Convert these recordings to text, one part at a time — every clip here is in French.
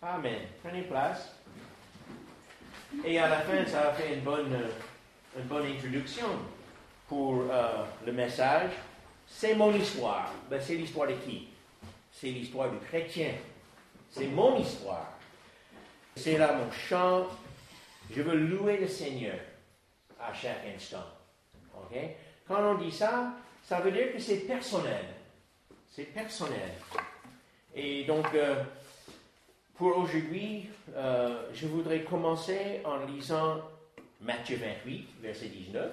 Amen. Prenez place. Et à la fin, ça a fait une bonne introduction pour le message. C'est mon histoire. Ben, c'est l'histoire de qui? C'est l'histoire du chrétien. C'est mon histoire. C'est là mon chant. Je veux louer le Seigneur à chaque instant. OK? Quand on dit ça, ça veut dire que c'est personnel. C'est personnel. Et donc, pour aujourd'hui, je voudrais commencer en lisant Matthieu 28, verset 19.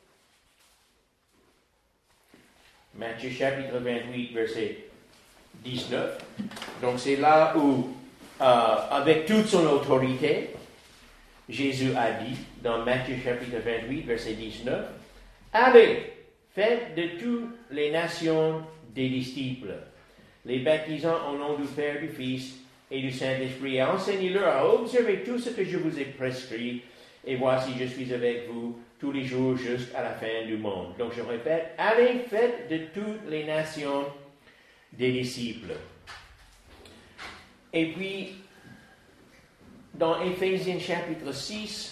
Matthieu chapitre 28, verset 19. Donc, c'est là où, avec toute son autorité, Jésus a dit, dans Matthieu chapitre 28, verset 19, « Allez, faites de toutes les nations des disciples, les baptisant au nom du Père, du Fils et du Saint-Esprit, et enseignez-leur à observer tout ce que je vous ai prescrit, et voici, je suis avec vous tous les jours jusqu'à la fin du monde. » Donc je répète, « Allez, faites de toutes les nations des disciples. » Et puis, dans Éphésiens chapitre 6,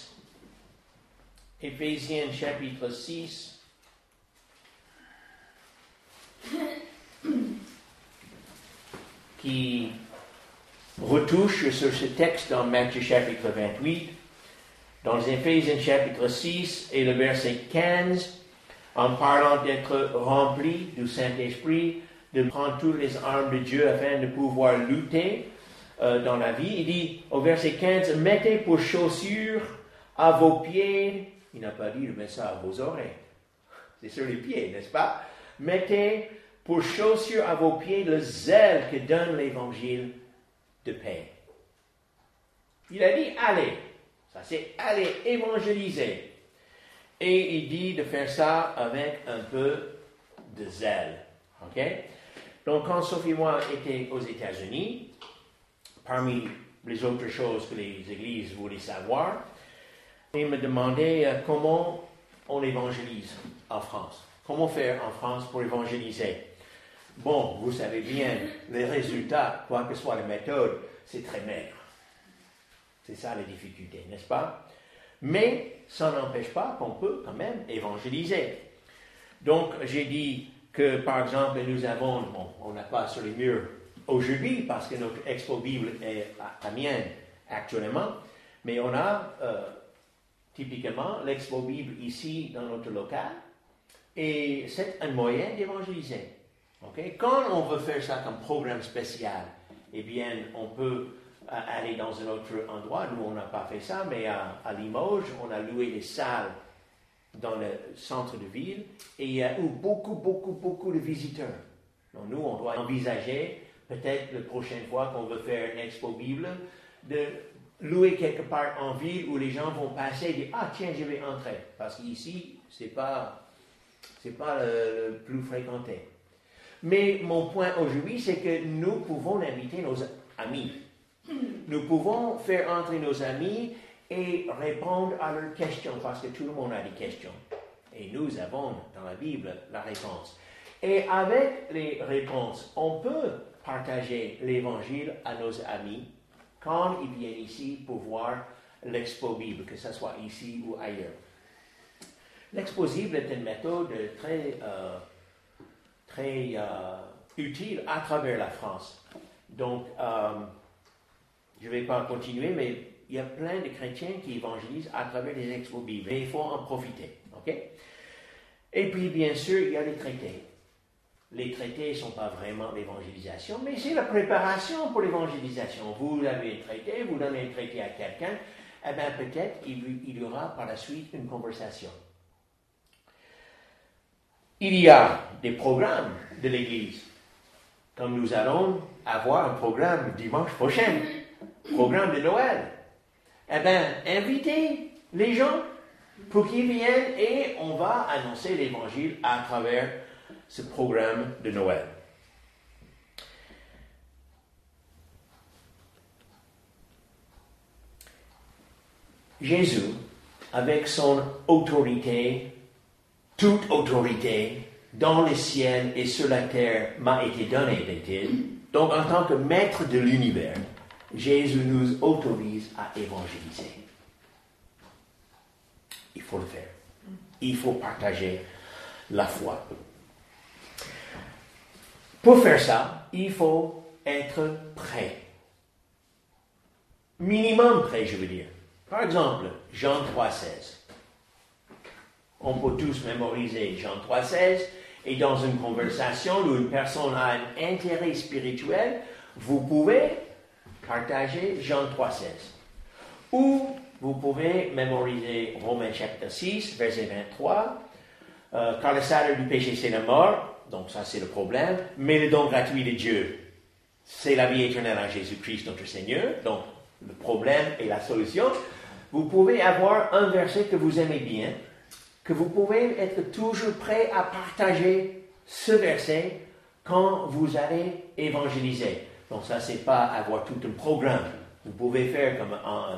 qui retouche sur ce texte dans Matthieu chapitre 28, dans Éphésiens chapitre 6 et le verset 15, en parlant d'être rempli du Saint-Esprit, de prendre toutes les armes de Dieu afin de pouvoir lutter dans la vie. Il dit au verset 15, « Mettez pour chaussures à vos pieds », il n'a pas dit de mettre ça à vos oreilles, c'est sur les pieds, n'est-ce pas? « Mettez pour chaussures à vos pieds le zèle que donne l'évangile de paix. » Il a dit « Allez ». Ça c'est « Allez évangéliser ». Et il dit de faire ça avec un peu de zèle. OK? Donc, quand Sophie et moi étions aux États-Unis, parmi les autres choses que les églises voulaient savoir, ils me demandaient comment on évangélise en France. Comment faire en France pour évangéliser? Bon, vous savez bien, les résultats, quoi que soit la méthode, c'est très maigre. C'est ça la difficulté, n'est-ce pas? Mais ça n'empêche pas qu'on peut quand même évangéliser. Donc, j'ai dit que, par exemple, nous avons, bon, on n'a pas sur les murs aujourd'hui parce que notre expo Bible est à Amiens actuellement, mais on a typiquement l'expo Bible ici dans notre local et c'est un moyen d'évangéliser. Okay? Quand on veut faire ça comme programme spécial, eh bien, on peut aller dans un autre endroit. Nous, on n'a pas fait ça, mais à Limoges, on a loué des salles dans le centre de ville et il y a eu beaucoup de visiteurs. Donc nous, on doit envisager, peut-être la prochaine fois qu'on veut faire une expo Bible, de louer quelque part en ville où les gens vont passer et dire « Ah tiens, je vais entrer ». Parce qu'ici, c'est pas le plus fréquenté. Mais mon point aujourd'hui, c'est que nous pouvons inviter nos amis. Nous pouvons faire entrer nos amis et répondre à leurs questions, parce que tout le monde a des questions. Et nous avons dans la Bible la réponse. Et avec les réponses, on peut partager l'Évangile à nos amis quand ils viennent ici pour voir l'Expo Bible, que ce soit ici ou ailleurs. L'Expo Bible est une méthode très utile à travers la France. Donc, je ne vais pas continuer, mais il y a plein de chrétiens qui évangélisent à travers les expos bibliques. Et il faut en profiter. OK? Et puis, bien sûr, il y a les traités. Les traités ne sont pas vraiment l'évangélisation, mais c'est la préparation pour l'évangélisation. Vous avez un traité, vous donnez un traité à quelqu'un, eh bien, peut-être il y aura par la suite une conversation. Il y a des programmes de l'Église, comme nous allons avoir un programme dimanche prochain. Programme de Noël. Eh bien, invitez les gens pour qu'ils viennent et on va annoncer l'Évangile à travers ce programme de Noël. Jésus, avec son autorité, toute autorité, dans le ciel et sur la terre m'a été donnée, dit-il. Donc, en tant que maître de l'univers, Jésus nous autorise à évangéliser. Il faut le faire. Il faut partager la foi. Pour faire ça, il faut être prêt. Minimum prêt, je veux dire. Par exemple, Jean 3,16. On peut tous mémoriser Jean 3,16 et dans une conversation où une personne a un intérêt spirituel, vous pouvez partager Jean 3,16. Ou vous pouvez mémoriser Romains chapitre 6, verset 23. Car le salaire du péché, c'est la mort. Donc ça, c'est le problème. Mais le don gratuit de Dieu, c'est la vie éternelle en Jésus-Christ, notre Seigneur. Donc, le problème et la solution. Vous pouvez avoir un verset que vous aimez bien, que vous pouvez être toujours prêt à partager ce verset quand vous allez évangéliser. Donc ça, c'est pas avoir tout un programme. Vous pouvez faire comme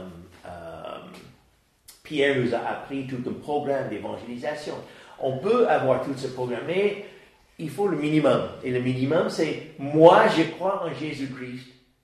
Pierre nous a appris tout un programme d'évangélisation. On peut avoir tout ce programme, mais il faut le minimum. Et le minimum, c'est moi, je crois en Jésus-Christ.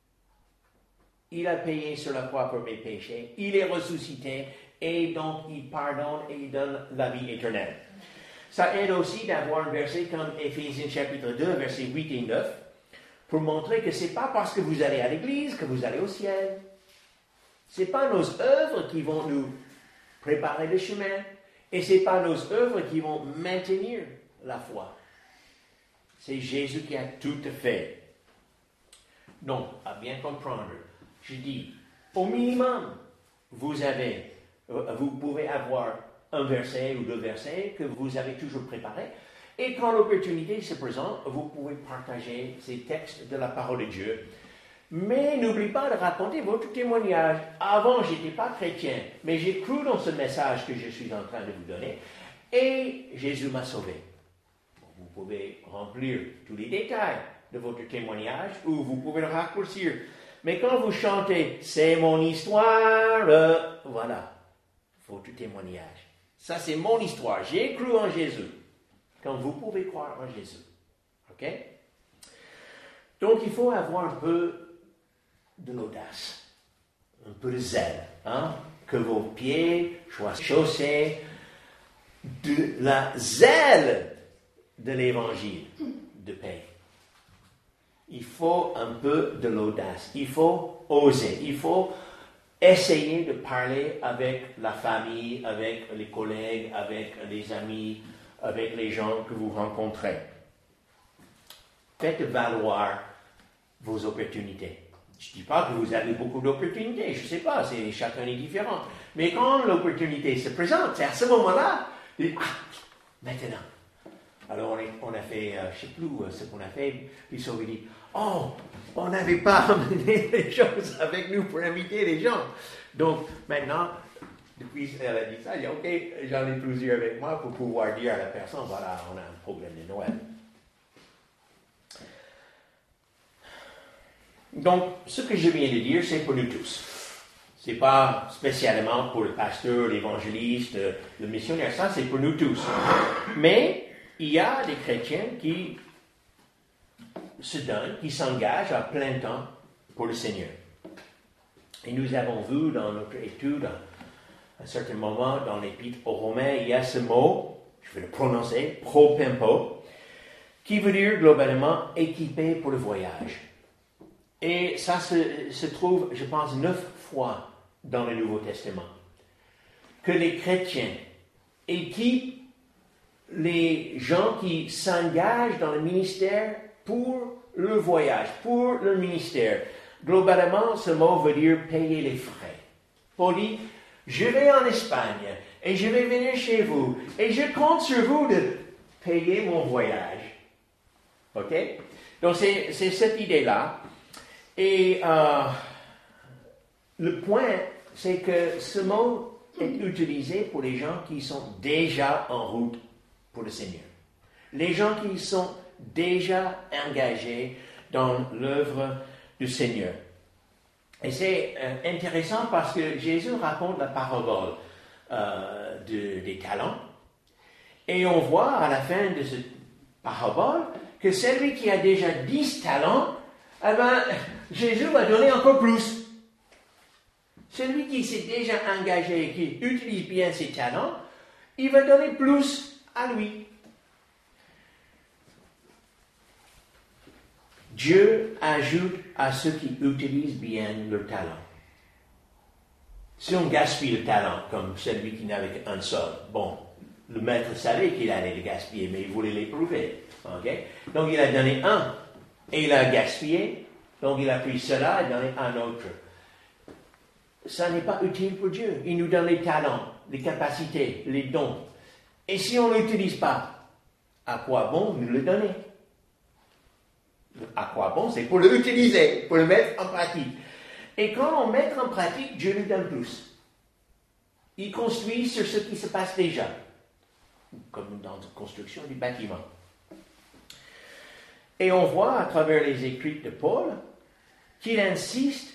Il a payé sur la croix pour mes péchés. Il est ressuscité. Et donc, il pardonne et il donne la vie éternelle. Ça aide aussi d'avoir un verset comme Éphésiens chapitre 2, versets 8 et 9, pour montrer que ce n'est pas parce que vous allez à l'église que vous allez au ciel. Ce n'est pas nos œuvres qui vont nous préparer le chemin. Et ce n'est pas nos œuvres qui vont maintenir la foi. C'est Jésus qui a tout fait. Donc, à bien comprendre, je dis, au minimum, vous pouvez avoir un verset ou deux versets que vous avez toujours préparés. Et quand l'opportunité se présente, vous pouvez partager ces textes de la parole de Dieu. Mais n'oubliez pas de raconter votre témoignage. Avant, je n'étais pas chrétien, mais j'ai cru dans ce message que je suis en train de vous donner. Et Jésus m'a sauvé. Vous pouvez remplir tous les détails de votre témoignage ou vous pouvez le raccourcir. Mais quand vous chantez « C'est mon histoire », voilà, votre témoignage. Ça, c'est mon histoire. J'ai cru en Jésus. Quand vous pouvez croire en Jésus. OK? Donc, il faut avoir un peu de l'audace, un peu de zèle, que vos pieds soient chaussés de la zèle de l'évangile de paix. Il faut un peu de l'audace, il faut oser, il faut essayer de parler avec la famille, avec les collègues, avec les amis, avec les gens que vous rencontrez. Faites valoir vos opportunités. Je ne dis pas que vous avez beaucoup d'opportunités, je ne sais pas, chacun est différent. Mais quand l'opportunité se présente, c'est à ce moment-là, maintenant. Alors on a fait, je ne sais plus ce qu'on a fait, puis Sauvé dit, on n'avait pas amené les choses avec nous pour inviter les gens. Donc maintenant, depuis elle a dit ça, j'ai dit, ok, j'en ai plusieurs avec moi pour pouvoir dire à la personne, voilà, on a un problème de Noël. Donc, ce que je viens de dire, c'est pour nous tous. Ce n'est pas spécialement pour le pasteur, l'évangéliste, le missionnaire, ça c'est pour nous tous. Mais il y a des chrétiens qui se donnent, qui s'engagent à plein temps pour le Seigneur. Et nous avons vu dans notre étude, à un certain moment, dans l'Épître aux Romains, il y a ce mot, je vais le prononcer, propempo, qui veut dire globalement équipé pour le voyage. Et ça se trouve, je pense, 9 fois dans le Nouveau Testament. Que les chrétiens équipent les gens qui s'engagent dans le ministère pour le voyage, pour le ministère. Globalement, ce mot veut dire payer les frais. Paul dit, je vais en Espagne et je vais venir chez vous et je compte sur vous de payer mon voyage. OK? Donc, c'est cette idée-là. Et le point, c'est que ce mot est utilisé pour les gens qui sont déjà en route pour le Seigneur. Les gens qui sont déjà engagés dans l'œuvre du Seigneur. Et c'est intéressant parce que Jésus raconte la parabole des talents. Et on voit à la fin de cette parabole que celui qui a déjà 10 talents eh bien, Jésus va donner encore plus. Celui qui s'est déjà engagé et qui utilise bien ses talents, il va donner plus à lui. Dieu ajoute à ceux qui utilisent bien leur talent. Si on gaspille le talent comme celui qui n'avait qu'un seul, bon, le maître savait qu'il allait le gaspiller, mais il voulait l'éprouver. Okay? Donc il a donné un, et il a gaspillé, donc il a pris cela et donné un autre. Ça n'est pas utile pour Dieu. Il nous donne les talents, les capacités, les dons. Et si on ne l'utilise pas, à quoi bon nous le donner? À quoi bon? C'est pour l'utiliser, pour le mettre en pratique. Et quand on met en pratique, Dieu nous donne plus. Il construit sur ce qui se passe déjà, comme dans la construction du bâtiment. Et on voit à travers les écrits de Paul qu'il insiste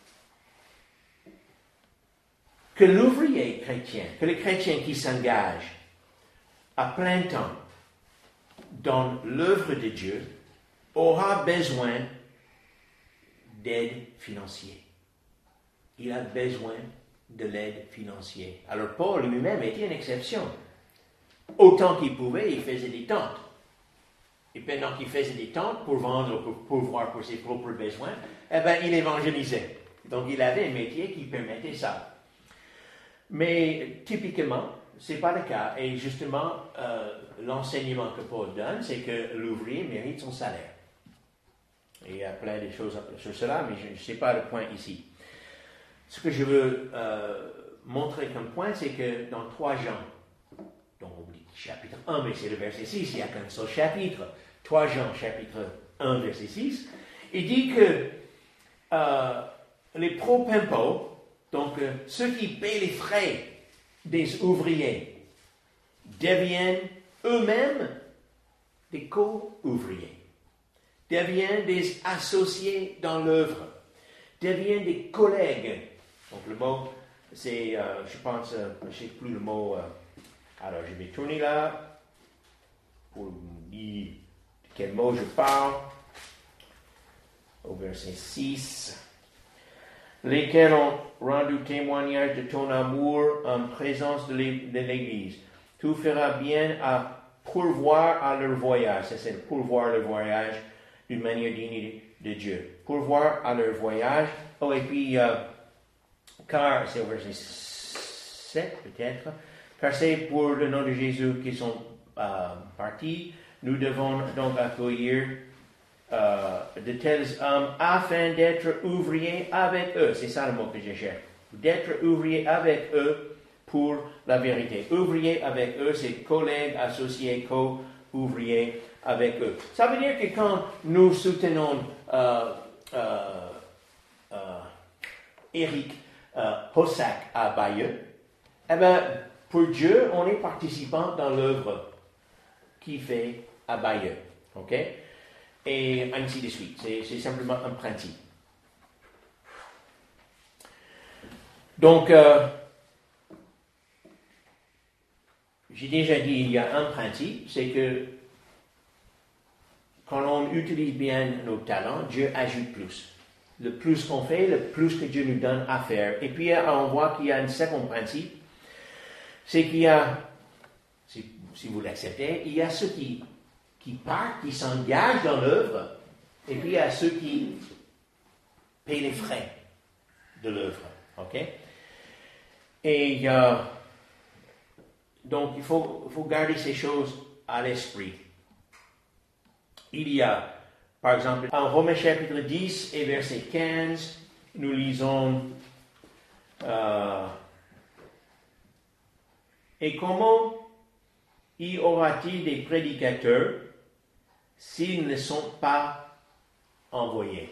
que l'ouvrier chrétien, que le chrétien qui s'engage à plein temps dans l'œuvre de Dieu aura besoin d'aide financière. Il a besoin de l'aide financière. Alors Paul lui-même était une exception. Autant qu'il pouvait, il faisait des tentes. Et pendant qu'il faisait des tentes pour vendre, pour pourvoir pour ses propres besoins, eh bien, il évangélisait. Donc il avait un métier qui permettait ça. Mais typiquement, ce n'est pas le cas. Et justement, l'enseignement que Paul donne, c'est que l'ouvrier mérite son salaire. Et il y a plein de choses sur cela, mais je ne sais pas le point ici. Ce que je veux montrer comme point, c'est que dans 3 Jean, donc on dit chapitre 1, mais c'est le verset 6, il n'y a qu'un seul chapitre, 3 Jean, chapitre 1, verset 6, il dit que les pro-pimpos, donc ceux qui paient les frais des ouvriers, deviennent eux-mêmes des co-ouvriers, deviennent des associés dans l'œuvre, deviennent des collègues. Donc le mot, c'est, je pense, je ne sais plus le mot, alors je vais tourner là, pour vous dire de quel mot je parle, au verset 6. Lesquels ont rendu témoignage de ton amour en présence de l'Église. Tu feras bien à pourvoir à leur voyage. Ça, c'est pourvoir le voyage d'une manière digne de Dieu. Pourvoir à leur voyage. Oh, et puis, car, c'est au verset 7 peut-être, car c'est pour le nom de Jésus qu'ils sont partis. Nous devons donc accueillir de tels hommes afin d'être ouvriers avec eux. C'est ça le mot que je cherche. D'être ouvriers avec eux pour la vérité. Ouvriers avec eux, c'est collègues, associés, co-ouvriers avec eux. Ça veut dire que quand nous soutenons Eric Hossack à Bayeux, eh bien, pour Dieu, on est participant dans l'œuvre qu'il fait à Bayeux. OK? Et ainsi de suite. C'est simplement un principe. Donc, j'ai déjà dit, il y a un principe, c'est que quand on utilise bien nos talents, Dieu ajoute plus. Le plus qu'on fait, le plus que Dieu nous donne à faire. Et puis, on voit qu'il y a un second principe, c'est qu'il y a, si vous l'acceptez, il y a ceux qui partent, qui s'engagent dans l'œuvre, et puis il y a ceux qui payent les frais de l'œuvre. OK? Et donc, il faut garder ces choses à l'esprit. Il y a, par exemple, en Romains chapitre 10 et verset 15, nous lisons et comment y aura-t-il des prédicateurs s'ils ne sont pas envoyés?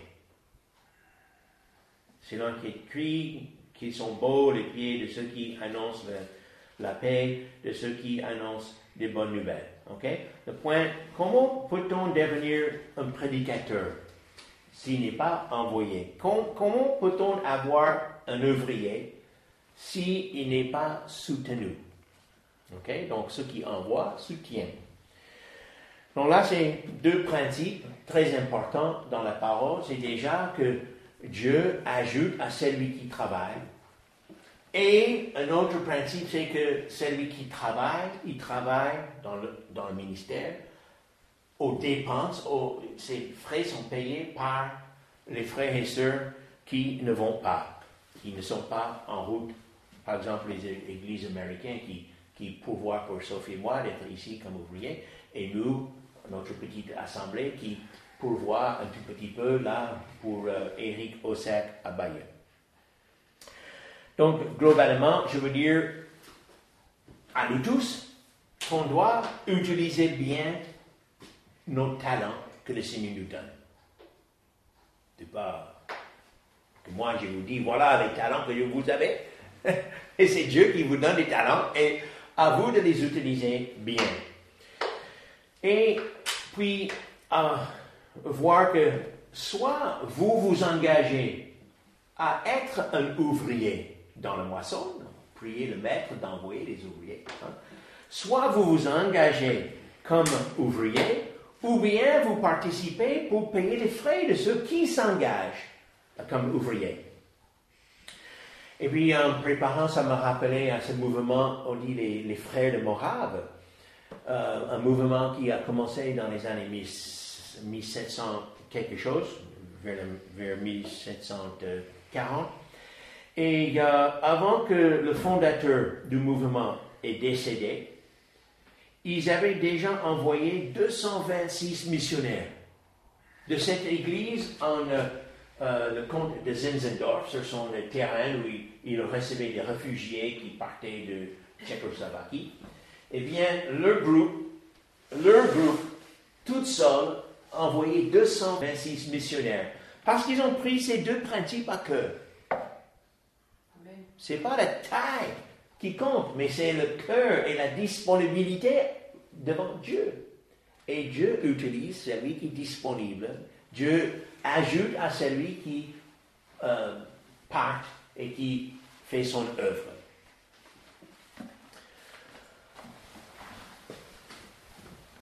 C'est là qui écrit qu'ils sont beaux les pieds de ceux qui annoncent la paix, de ceux qui annoncent des bonnes nouvelles. Okay? Le point, comment peut-on devenir un prédicateur s'il n'est pas envoyé? Comment peut-on avoir un ouvrier s'il n'est pas soutenu? Okay? Donc, ceux qui envoient soutiennent. Donc là, c'est deux principes très importants dans la parole. C'est déjà que Dieu ajoute à celui qui travaille. Et un autre principe, c'est que celui qui travaille, il travaille dans le ministère aux dépenses, ses frais sont payés par les frères et sœurs qui ne vont pas, qui ne sont pas en route. Par exemple, les églises américaines qui pourvoient pour Sophie et moi d'être ici comme ouvriers, et nous, notre petite assemblée qui pourvoit un tout petit peu là pour Éric Ossac à Bayeux. Donc, globalement, je veux dire à nous tous qu'on doit utiliser bien nos talents que le Seigneur nous donne. C'est pas que moi je vous dis, voilà les talents que vous avez, et c'est Dieu qui vous donne les talents, et à vous de les utiliser bien. Et puis, voir que soit vous vous engagez à être un ouvrier dans la moisson, priez le maître d'envoyer les ouvriers, soit vous vous engagez comme ouvrier, ou bien vous participez pour payer les frais de ceux qui s'engagent comme ouvriers. Et puis en préparant, ça m'a rappelé à ce mouvement, on dit les frères de Morave, un mouvement qui a commencé dans les années 1700 quelque chose, vers 1740. Et avant que le fondateur du mouvement ait décédé, ils avaient déjà envoyé 226 missionnaires de cette église le comte de Zinzendorf, sur son terrain où il recevait des réfugiés qui partaient de Tchécoslovaquie. Eh bien, leur groupe, toute seule, a envoyé 226 missionnaires parce qu'ils ont pris ces deux principes à cœur. Ce n'est pas la taille qui compte, mais c'est le cœur et la disponibilité devant Dieu. Et Dieu utilise celui qui est disponible. Dieu ajoute à celui qui part et qui fait son œuvre.